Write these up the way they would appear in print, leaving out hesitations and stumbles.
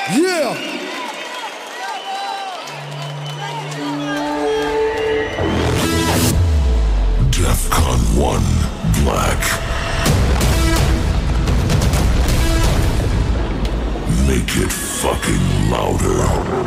Yeah. DEFCON 1 Black. Make it fucking louder.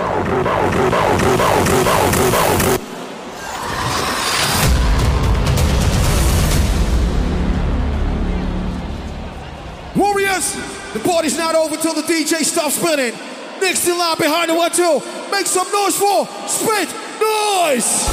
Warriors, the party's not over till the DJ stops spinning. Next in line behind the 1-2. Make some noise for Spit Noise!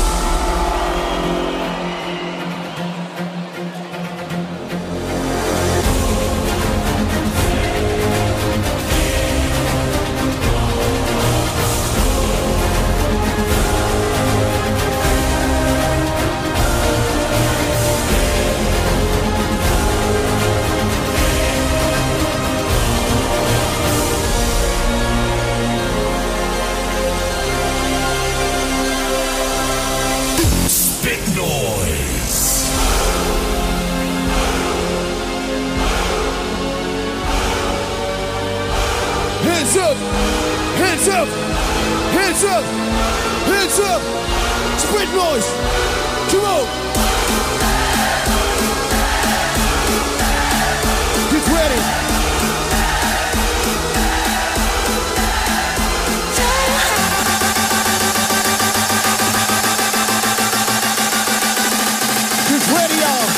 Hands up, hands up, hands up, hands up. Spit Noise. Come on. Get ready. Get ready, y'all.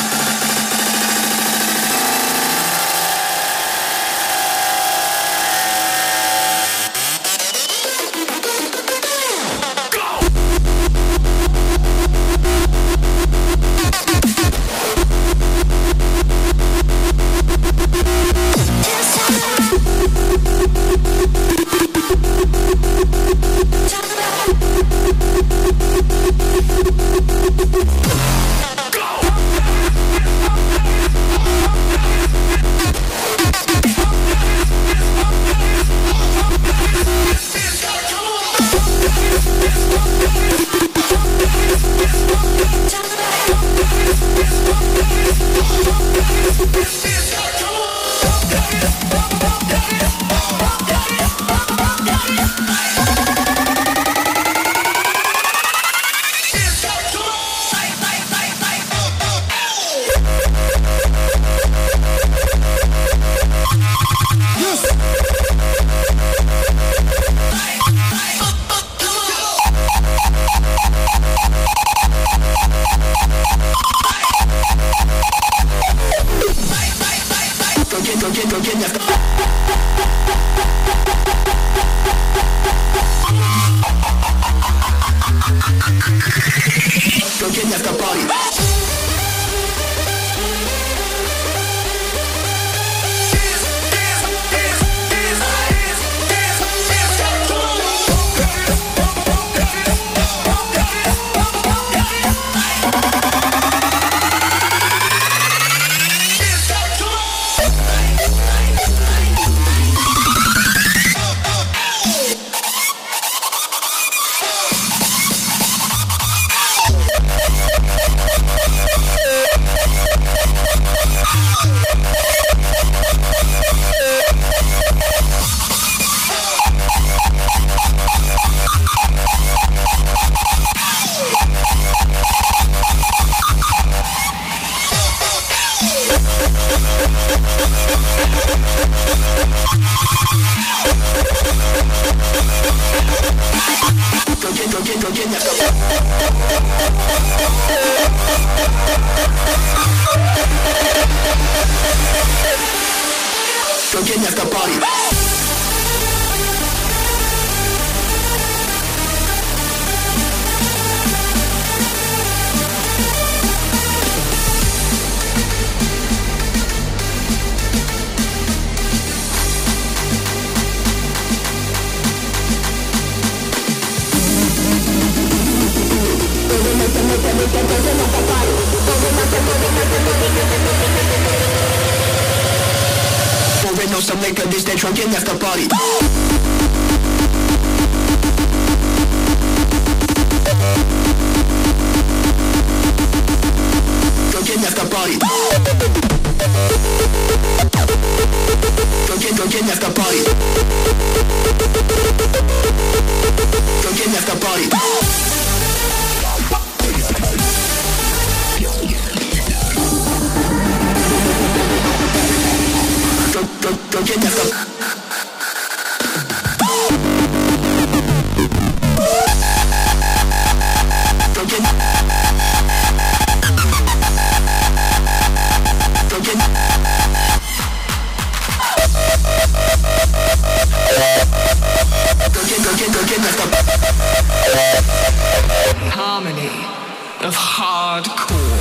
Some liquor, this they drunk in after party. Drunk in after party. Drunk in after party. of hardcore.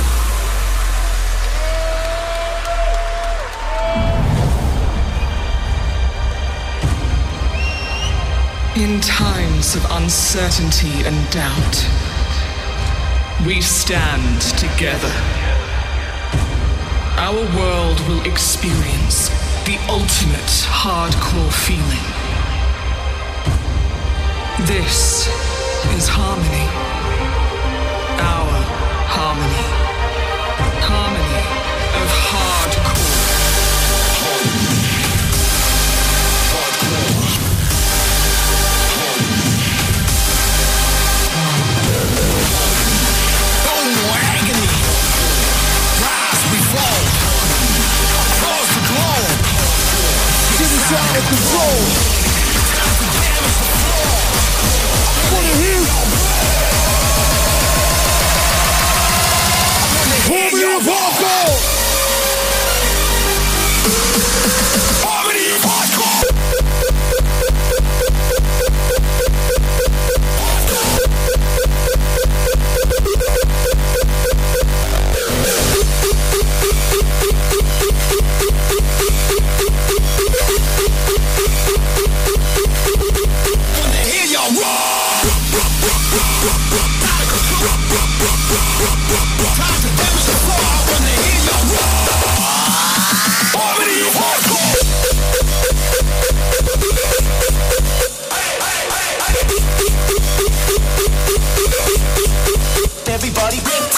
In times of uncertainty and doubt, we stand together. Our world will experience the ultimate hardcore feeling. This is harmony. Our harmony. Harmony of hardcore. Out of control. Wanna hear? Harmony of hardcore. Harmony of hardcore. Everybody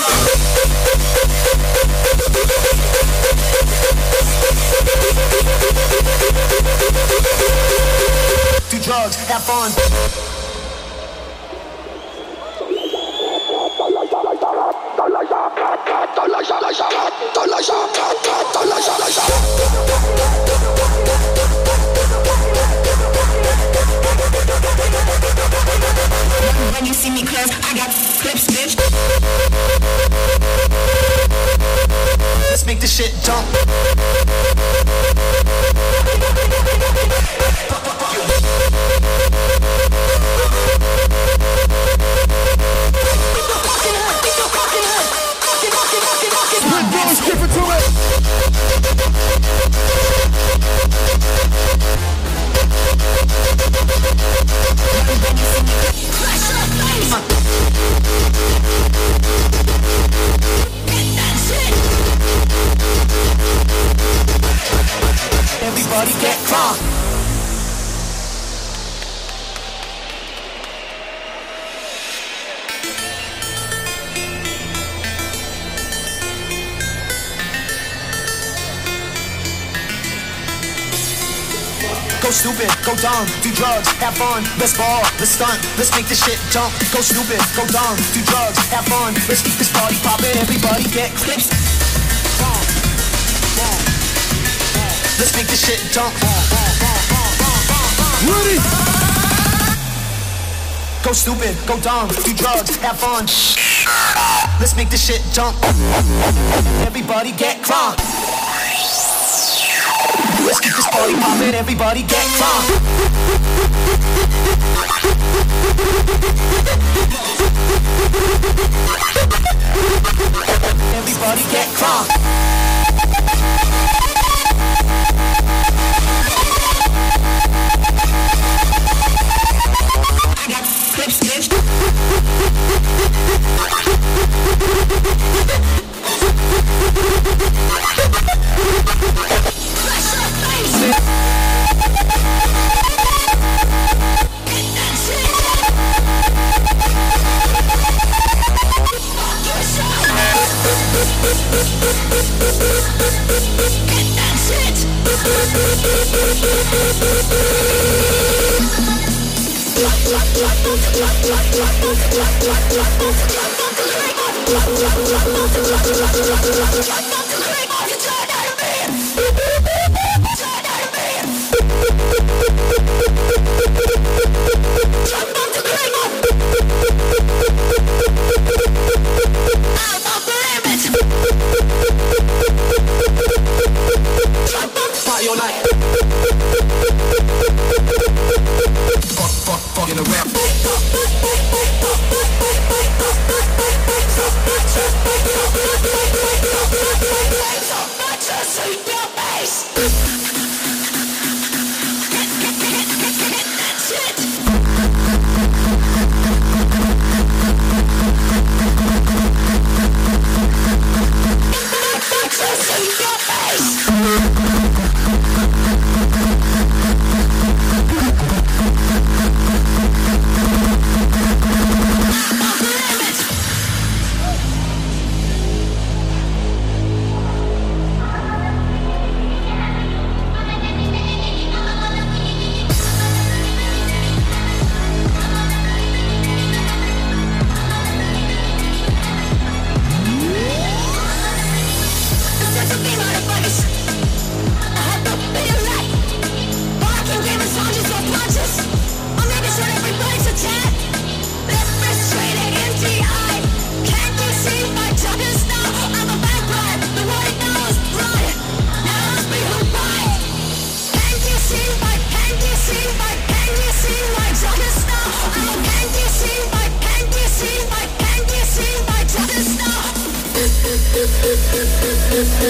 do drugs, have fun. When you see me close, I got clips, bitch. Let's make this shit jump. Skip it to it. Everybody get crunk. Go stupid, go dumb, do drugs, have fun, let's ball, let's stunt, let's make this shit jump. Go stupid, go dumb, do drugs, have fun, let's keep this party poppin', everybody get clips. Let's make this shit jump. Ready? Go stupid, go dumb, do drugs, have fun. Let's make this shit jump. Everybody get crunk. Let's keep this party poppin', everybody get crunk. Everybody get crunk. I got clips, bitch. Flash up, face. Get that shit. Fuck yourself. Get that shit. Party all night. Fucking around.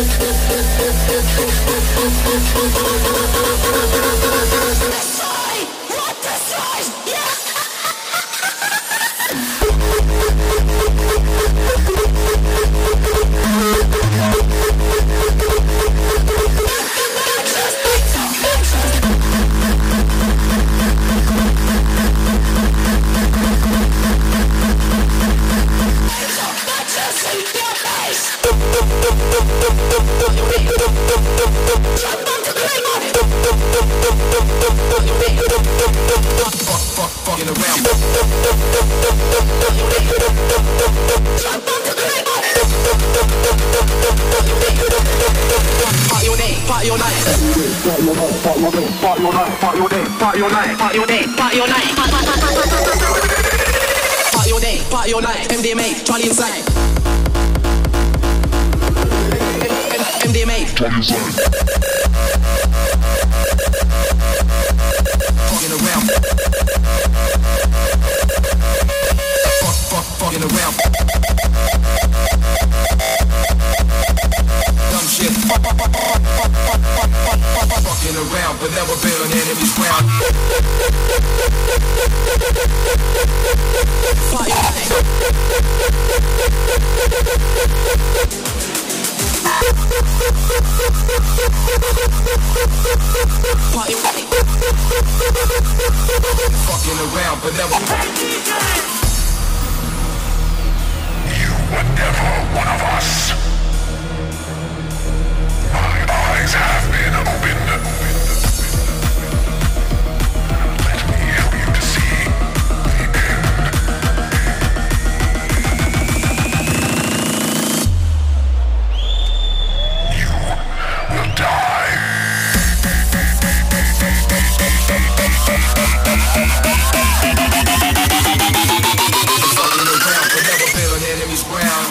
Party all night, MDMA, Charlie inside. MDMA, Charlie inside. Fucking around. Fucking around. Dumb shit. Fucking around, but never been on enemy's ground. Party all night. Party all night. Fucking around, but never. You were never one of us. My eyes have been opened. Let me help you to see the end. You will die. Fucking around, but never been on enemy's ground.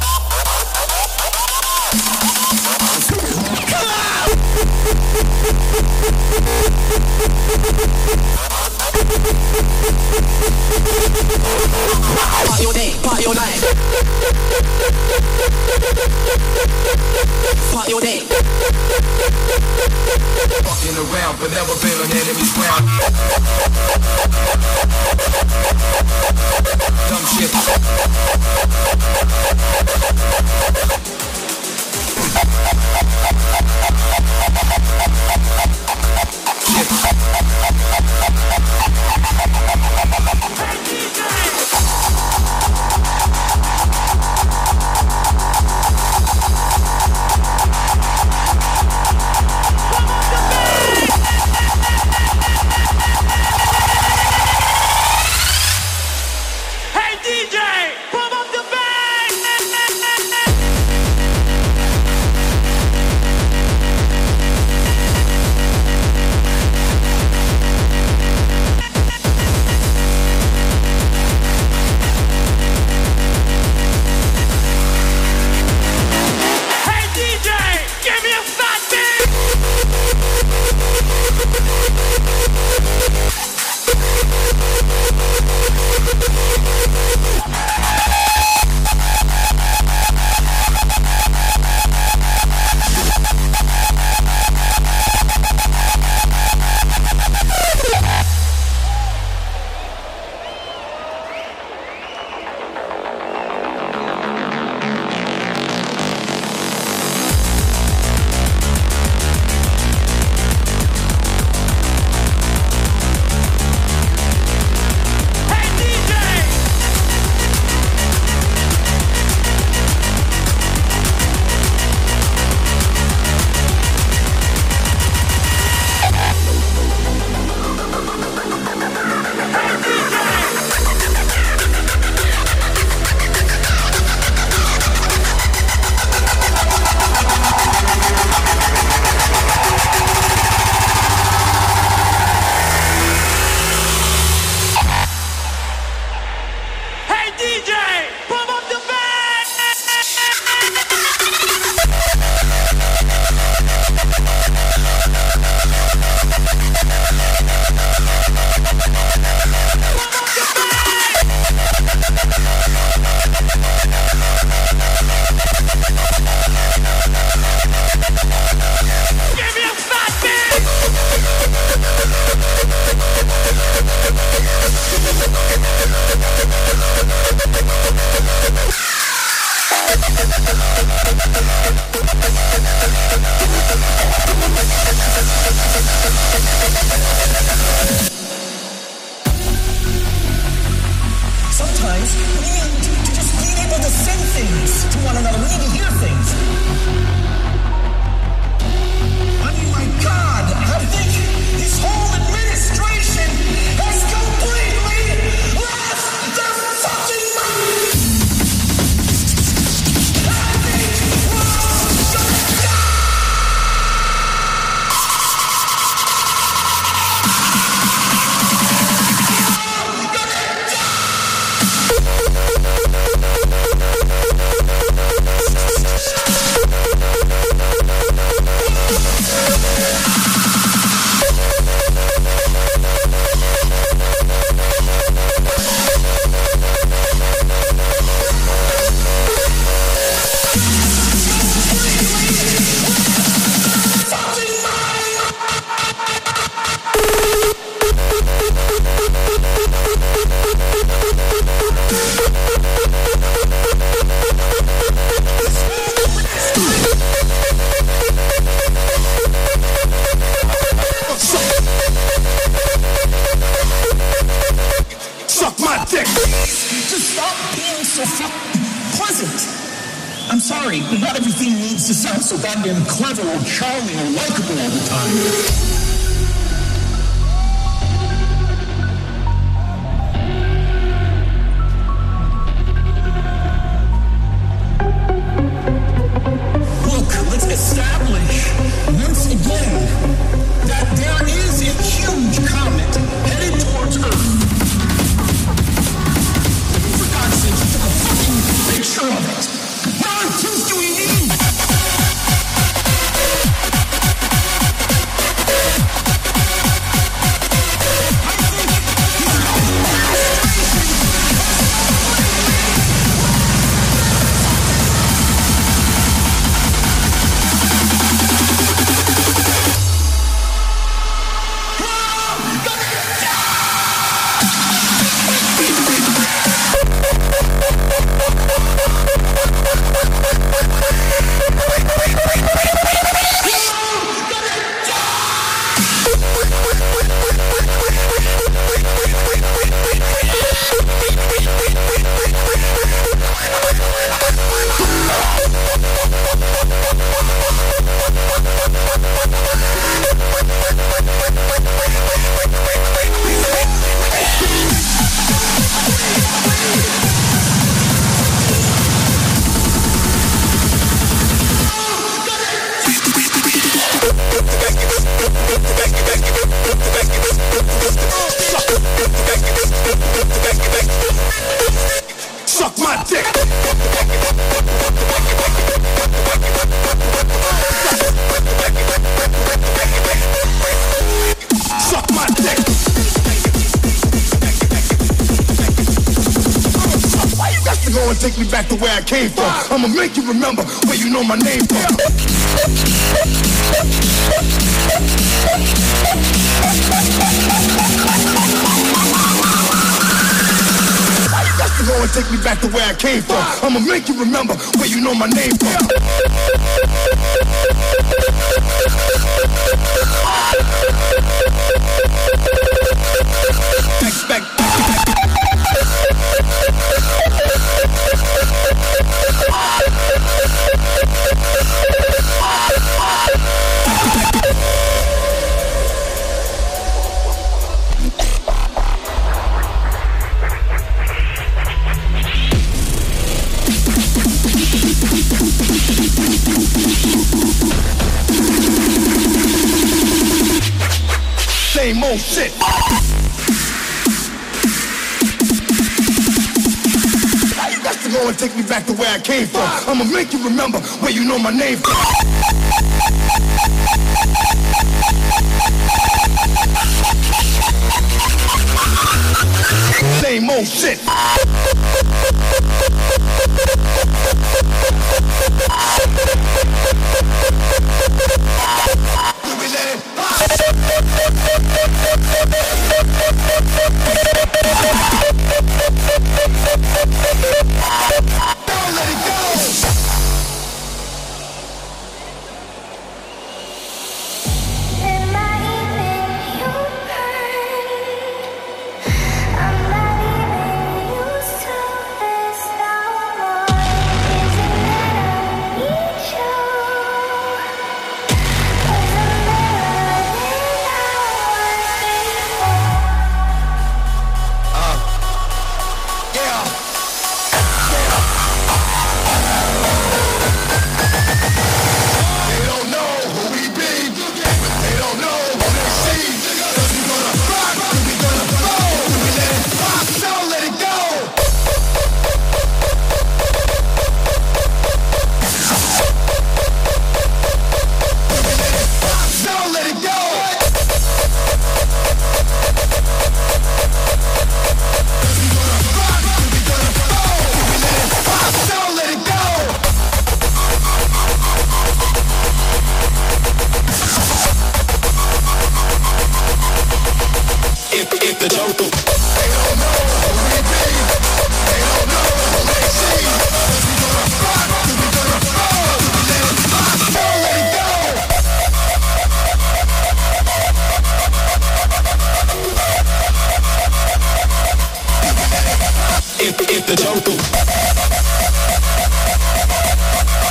Party all day, party all night. Party all day. Fucking around, but never been on enemy's ground. Dumb shit. sorry, not everything needs to sound so goddamn clever or charming or likable all the time. Establish once again that there is a huge comet headed towards Earth. For God's sake, take a fucking picture of it. What on earth do we need? Suck my dick. Suck my dick. Why you got to go and take me back to where I came from? I'ma make you remember where you know my name from. To go and take me back to where I came from. I'ma make you remember where you know my name from. Back. Same old shit. Now you got to go and take me back to where I came from. I'ma make you remember where you know my name from. Same old shit. Don't let it go. if the jungle.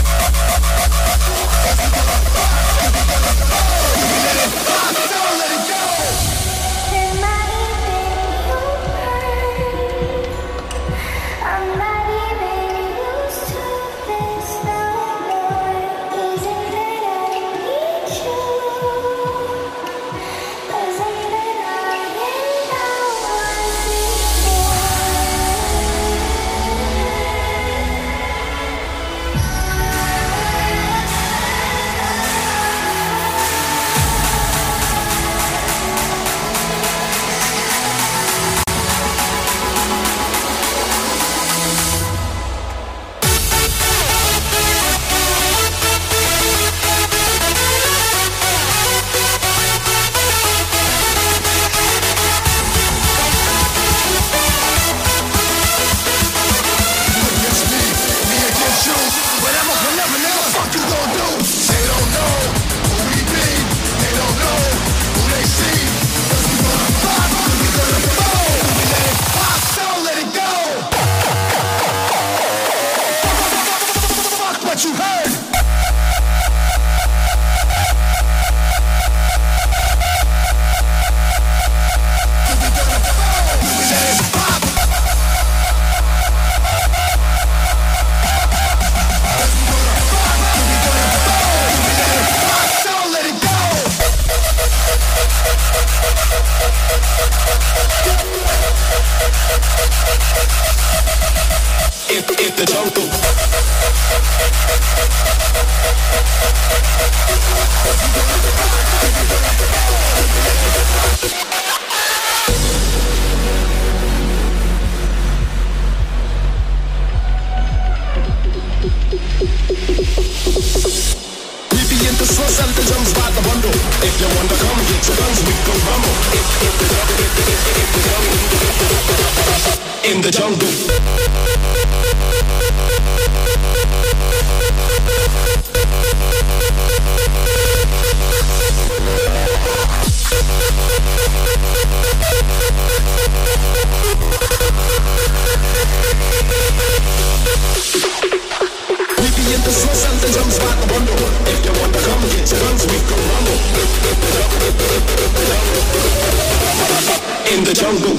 the jungle. The source and the drums by the bundle. If you want to come get your guns, we go rumble. In the jungle. In the source and the drums by the bundle. If you want to come get your guns, we go rumble. In the jungle.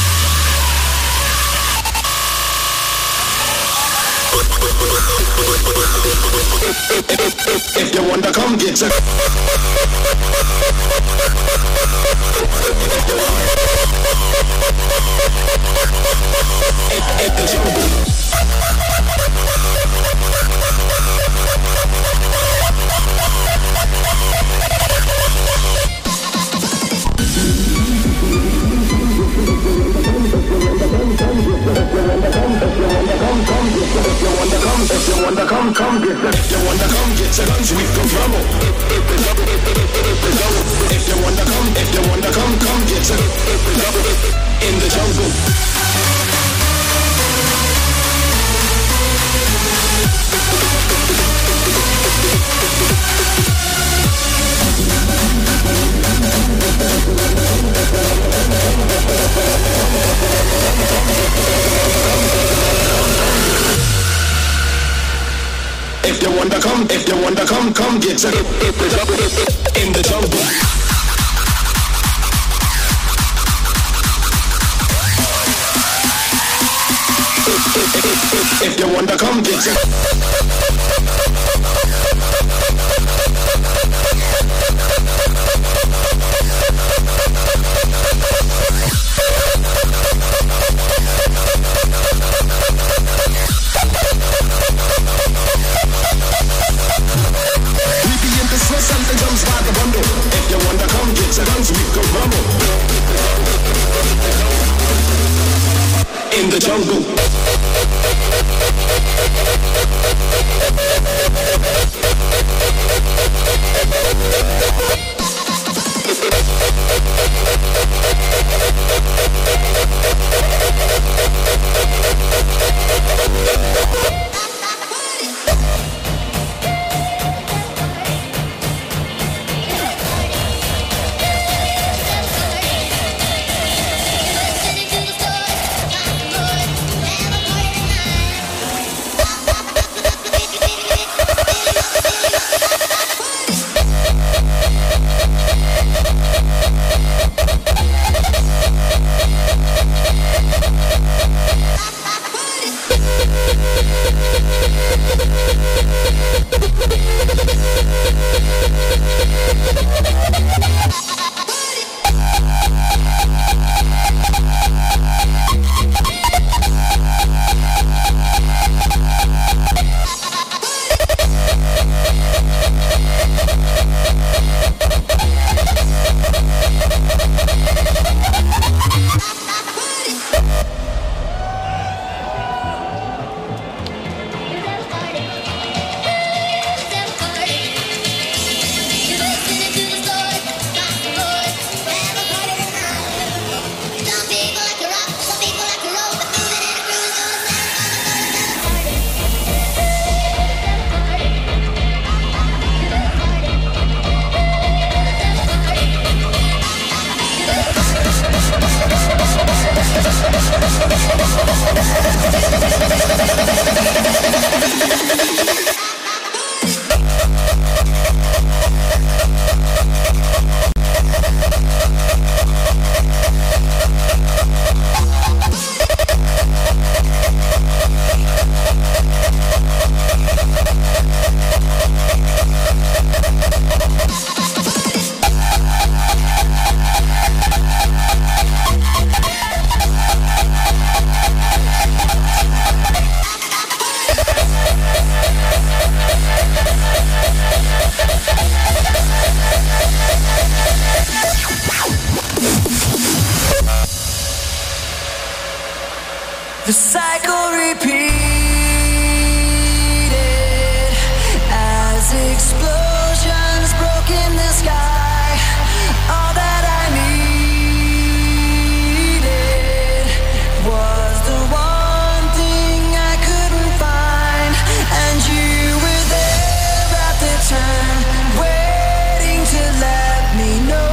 If you want to come get your in the jungle. If you wanna come get your guns, we can rumble. If you wanna come get your in the jungle. If you wanna come get your in the jungle. If you wanna come get your something comes by the bundle. If you wanna come get your guns, we can rumble. In the jungle. The cycle repeated as explosions broke in the sky. All that I needed was the one thing I couldn't find, and you were there at the turn, waiting to let me know.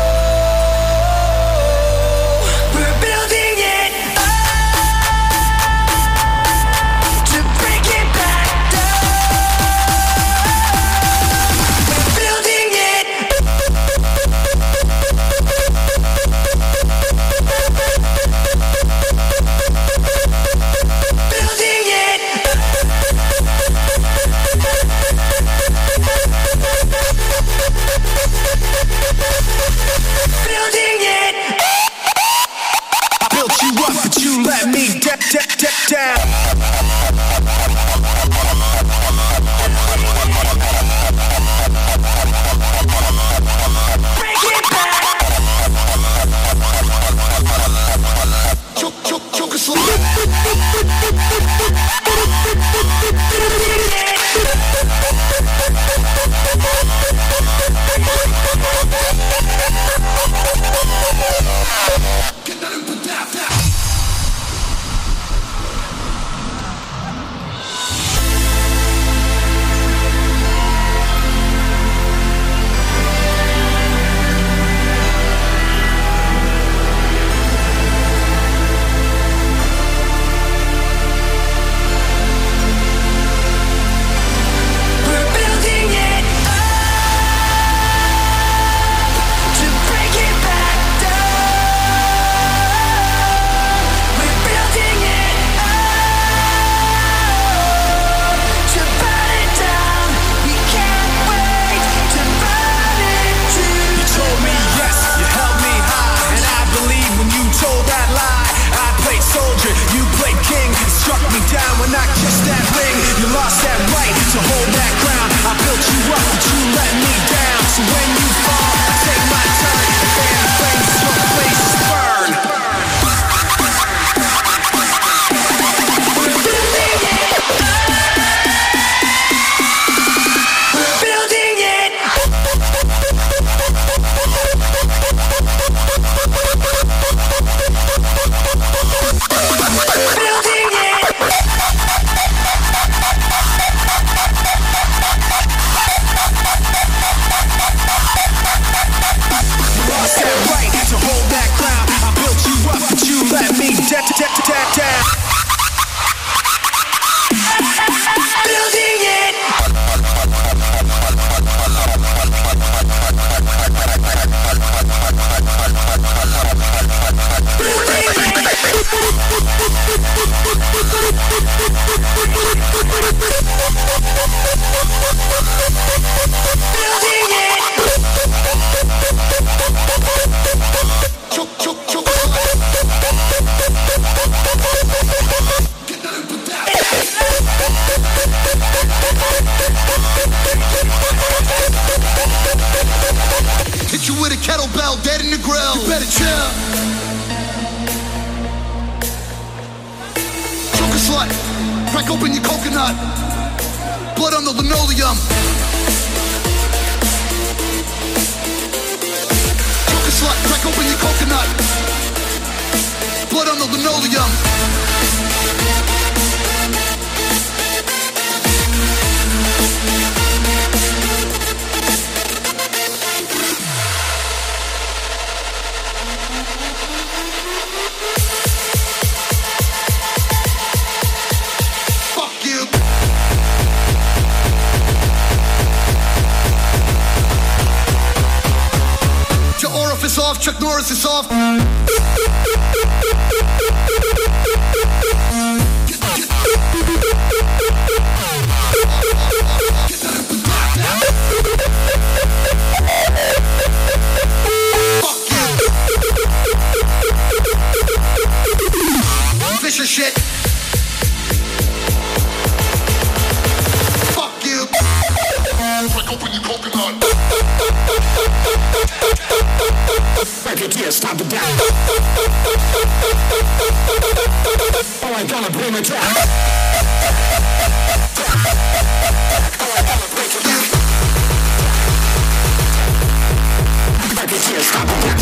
Chuck Norris is off. Fisher shit. Fuck you. Like open your coconut. Break it here, stop it down. Oh, I gonna bring it down? Racketeer, stop the dance.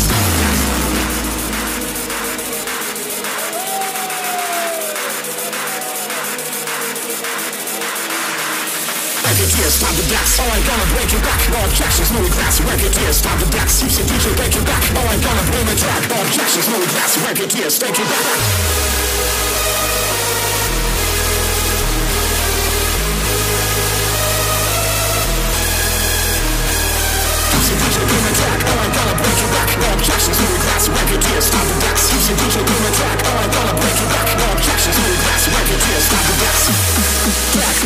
Racketeer, stop the decks. Oh, I'm gonna break your back. No objections, no regrets. Racketeer, stop the decks. You say DJ, break your back. Oh, I'm gonna bring the track. No objections, no regrets. Racketeer, take your back. Oh, I'm gonna break your back. No objections, no regrets. Racketeer, stop the decks. You say DJ, bring the track. Oh, I'm gonna break your back. No objections, no regrets. Racketeer, stop the decks. Back.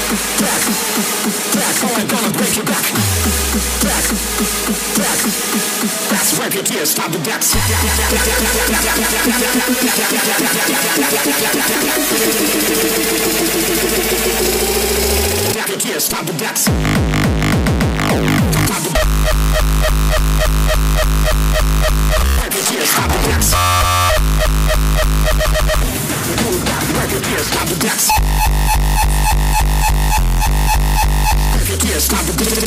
Oh, I'm gonna break your back. Back. That's Racketeer, stop the decks. Racketeer, stop the decks. Racketeer, stop the decks. Racketeer, stop the decks. Racketeer, stop the decks.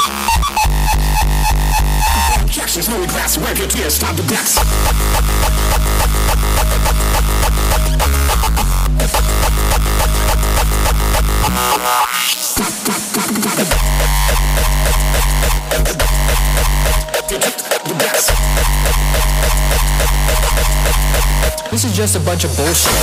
Objections, no regrets. Racketeer, stop the decks. This is just a bunch of bullshit.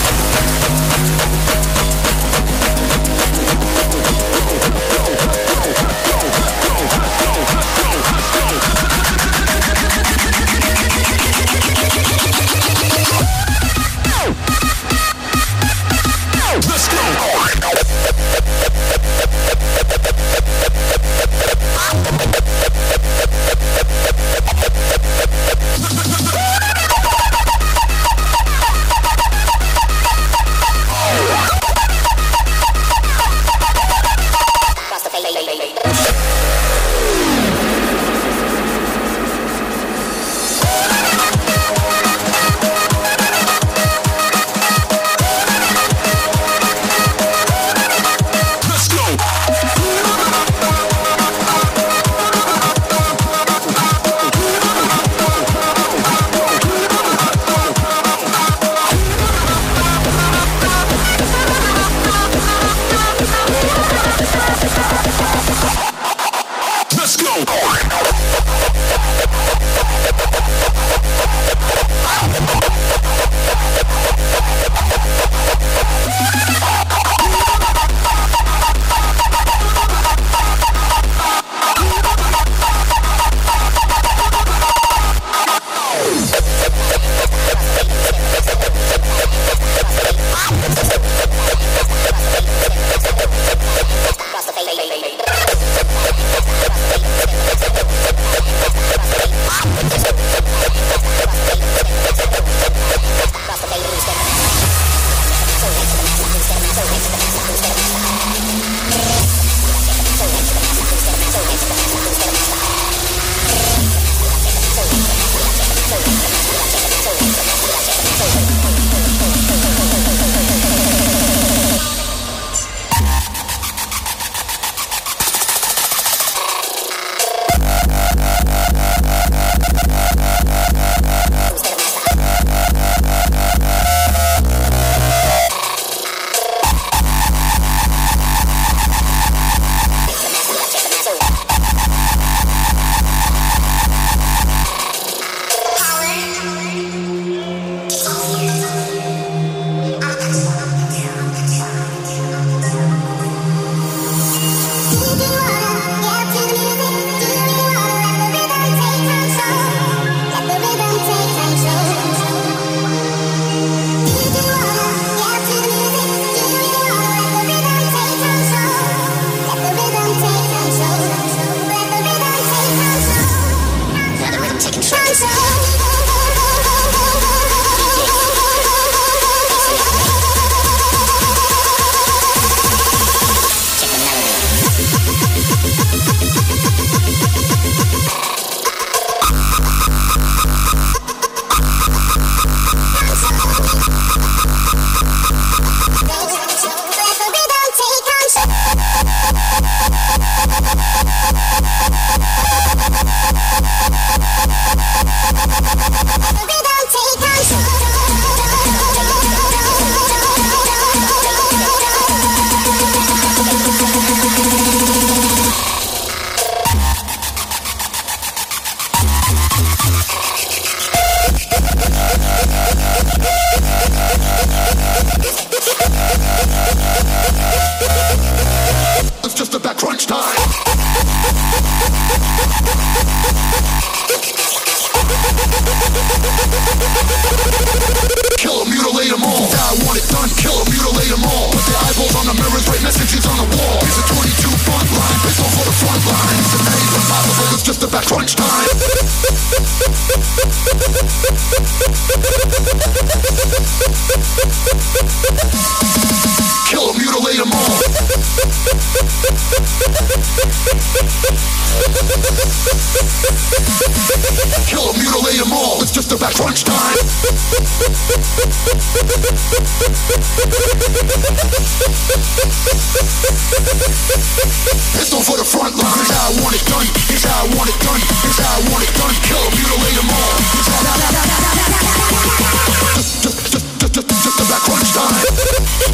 Let's go!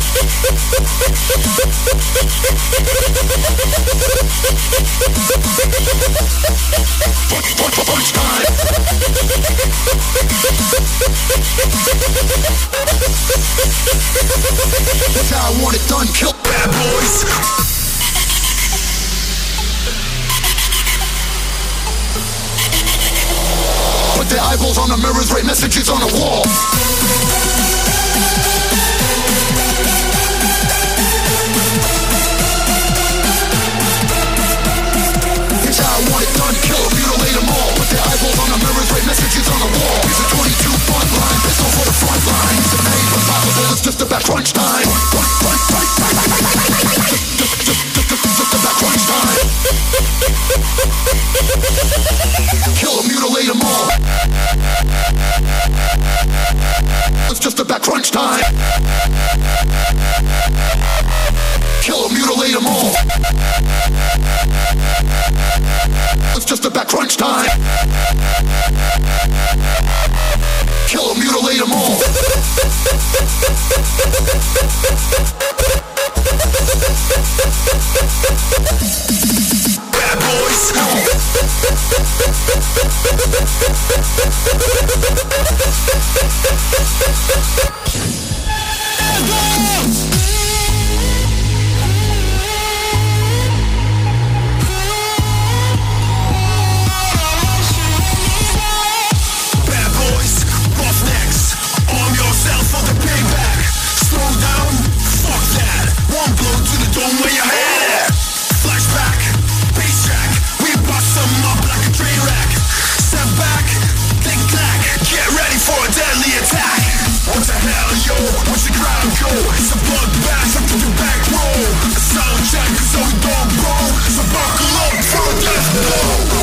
Punch time. That's how I want it done. Kill bad boys. Put their eyeballs on the mirrors, write messages on the wall. Here's how I want it done. Kill them, mutilate them all. Put their eyeballs on the mirrors, write messages on the wall. Here's a 22 front line, pistol for the front line. He's a name unstoppable, it's just about crunch time. Just about crunch time. Kill them, mutilate them all. It's just about crunch time. Kill them, mutilate them all. It's just about crunch time. Kill them, mutilate them all. Bad boys. Where your head at? Flashback, bass track. We bust them up like a train wreck. Step back, think back. Get ready for a deadly attack. What the hell, yo? Watch the crowd go. It's a bloodbath up to the back row. A sound check, so we don't roll. So buckle up for a death blow.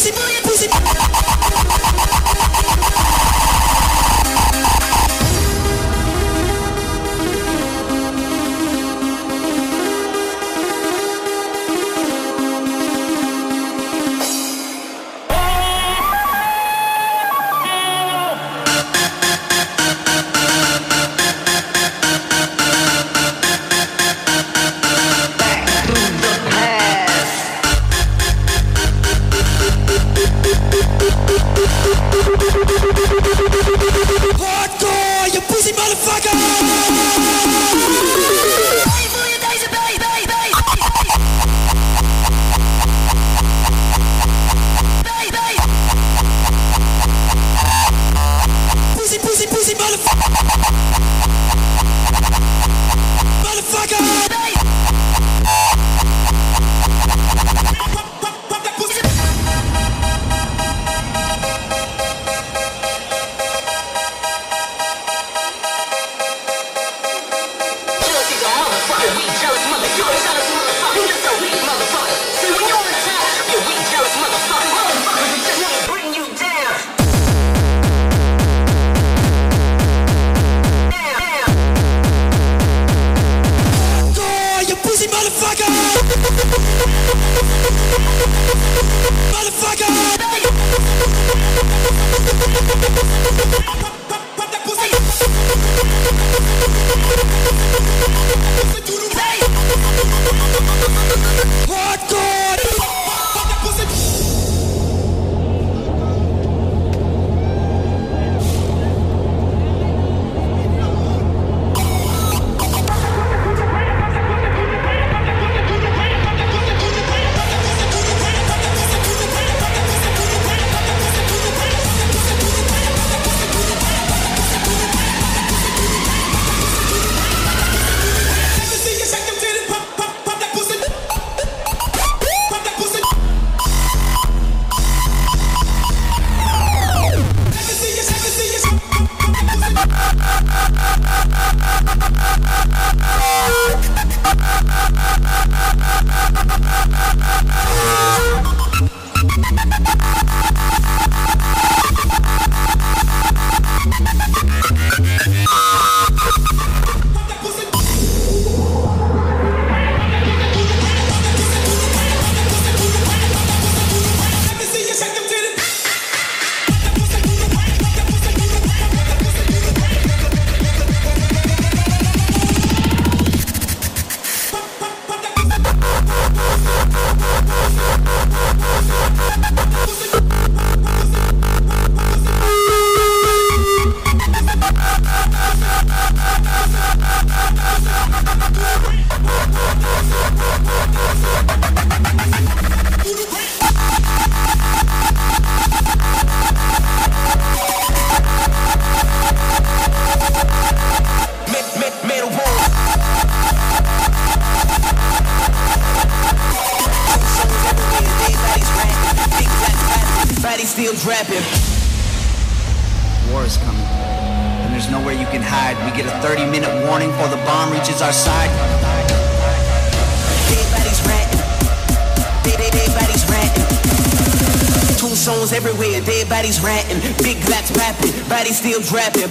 Still rapping.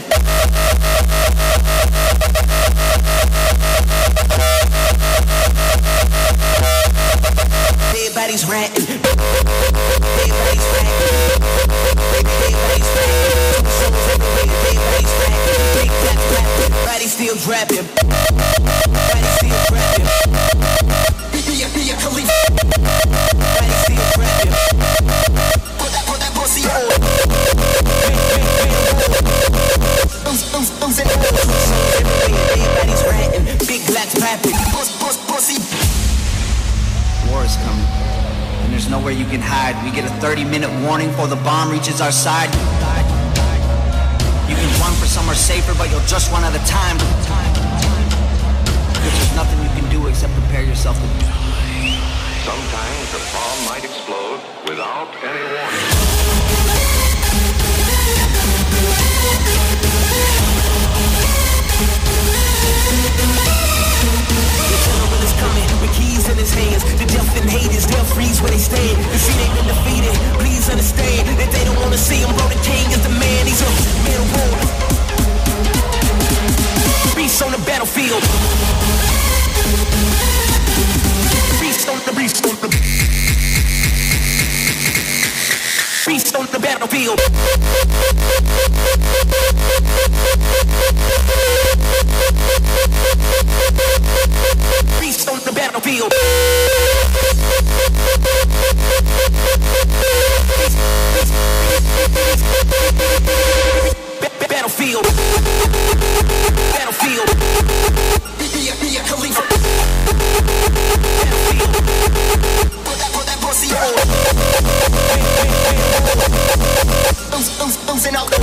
Everybody's ranting. Everybody's ranting. Everybody's ranting. Two songs everywhere. Everybody's ranting. Big black rapping. Everybody still rapping. Everybody still rapping. Be a Khalifa. Everybody still rapping. Put that pussy on. Everybody's ranting, big blacks rapping. Pussy. War is coming, and there's nowhere you can hide. We get a 30-minute warning before the bomb reaches our side. You can run for somewhere safer, but you'll just run out of time. Because there's nothing you can do except prepare yourself to die. Sometimes a bomb might explode without any warning. The gentleman is coming with keys in his hands. The death and haters, they'll freeze where they stand. Defeat ain't been defeated, please understand that they don't wanna see him, bro. The king is the man, he's a man of war. Beast on the battlefield. Beast on the beast on the beast on the battlefield. Beast on the battlefield. Battlefield. Battlefield. Be a Khalifa. Battlefield. Put that pussy on. Losing out.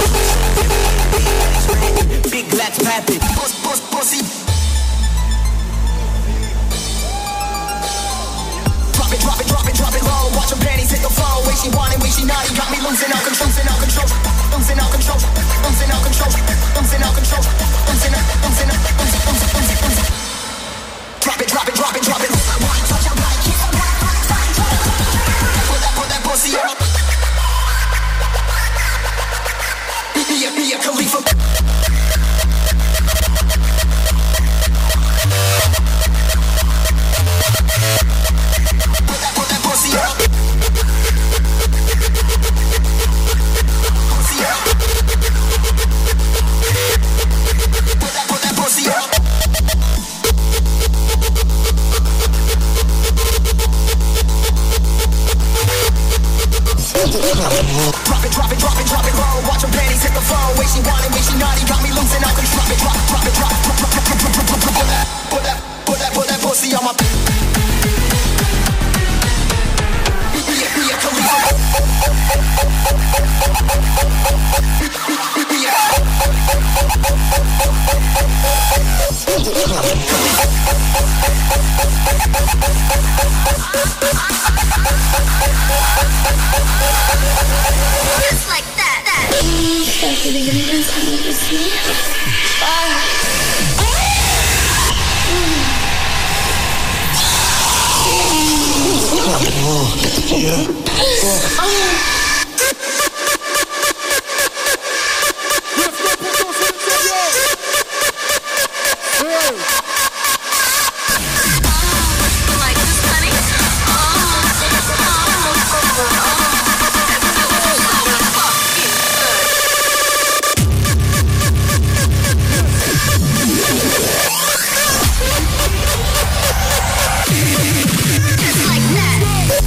Big blacks rapping. Pussy. Drop it low. Watch her panties hit the floor. Way she want it, way she naughty. Got me losing out control. Losing out control. Drop it. Touch your body, kiss her. Put that pussy on. Be a Khalifa. Put that pussy up. Pussy up. Put that pussy up. Drop it low. Watch her panties hit the floor. Way she want it, way she naughty. Got me losing out control. Drop it. Put that pussy on my. Be a Khalifa. Just like that. Started thinking about time to sleep. Like this, honey. Just like that.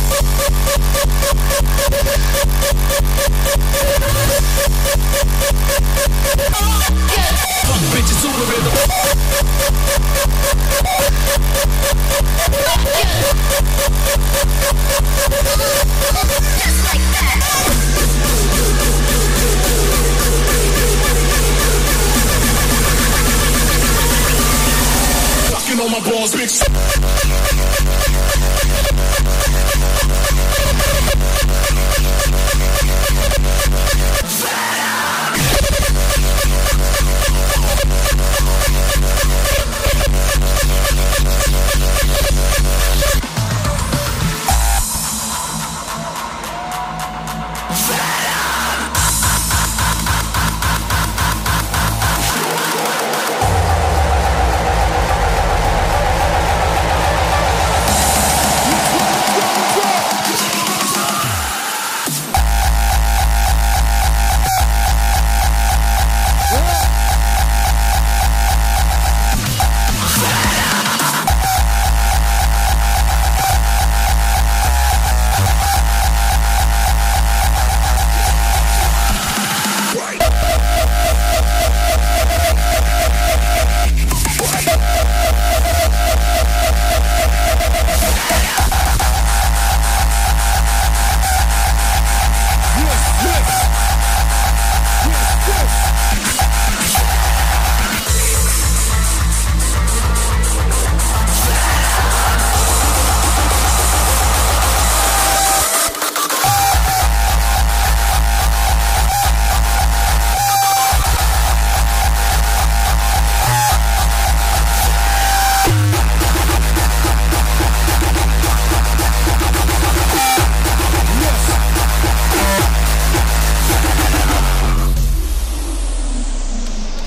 Bitches to the rhythm. Just like that. Fucking on my balls, bitch.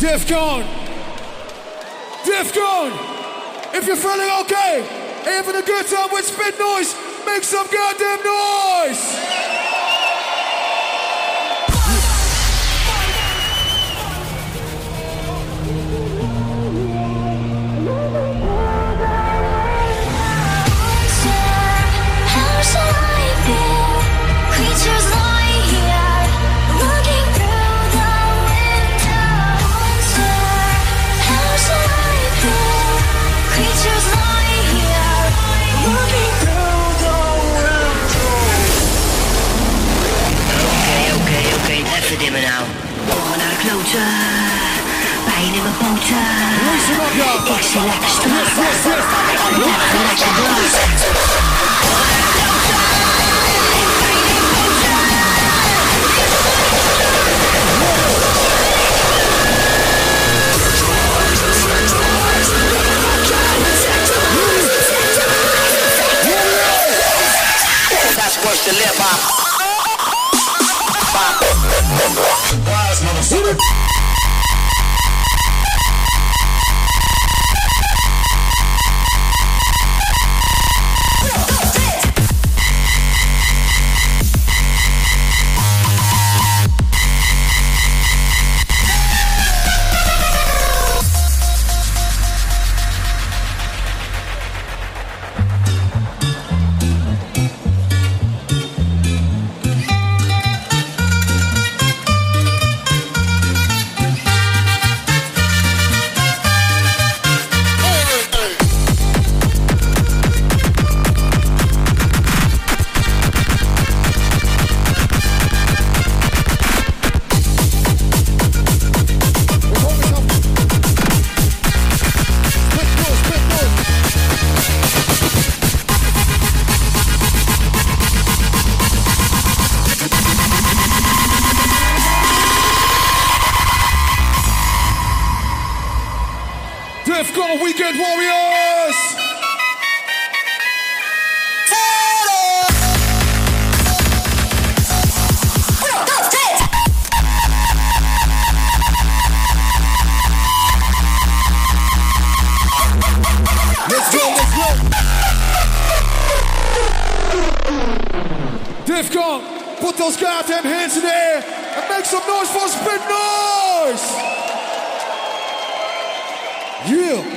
Defcon. Defcon. If you're feeling okay, having a good time with Spit Noise, make some goddamn noise. That's worse to live by. Defcon Weekend Warriors! Let's go, let's go! Defcon, put those goddamn hands in the air and make some noise for Spit Noise! Yeah!